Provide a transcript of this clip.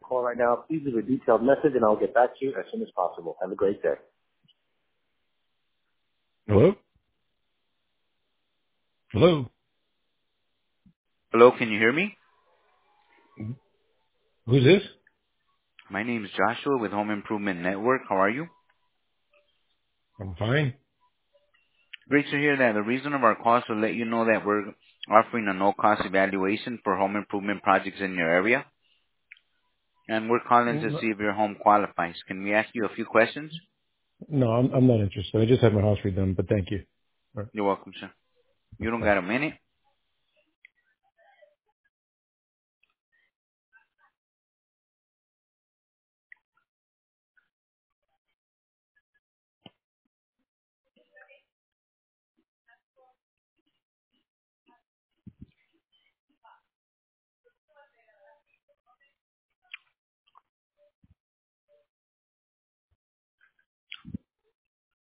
call right now. Please leave a detailed message, and I'll get back to you as soon as possible. Have a great day. Hello? Hello? Hello, can you hear me? Who's this? My name is Joshua with Home Improvement Network. How are you? I'm fine. Great to hear that. The reason of our call is to let you know that we're offering a no-cost evaluation for home improvement projects in your area. And we're calling to see if your home qualifies. Can we ask you a few questions? No, I'm not interested. I just had my house redone, but thank you. All You're welcome, sir. You right, don't bye. got a minute?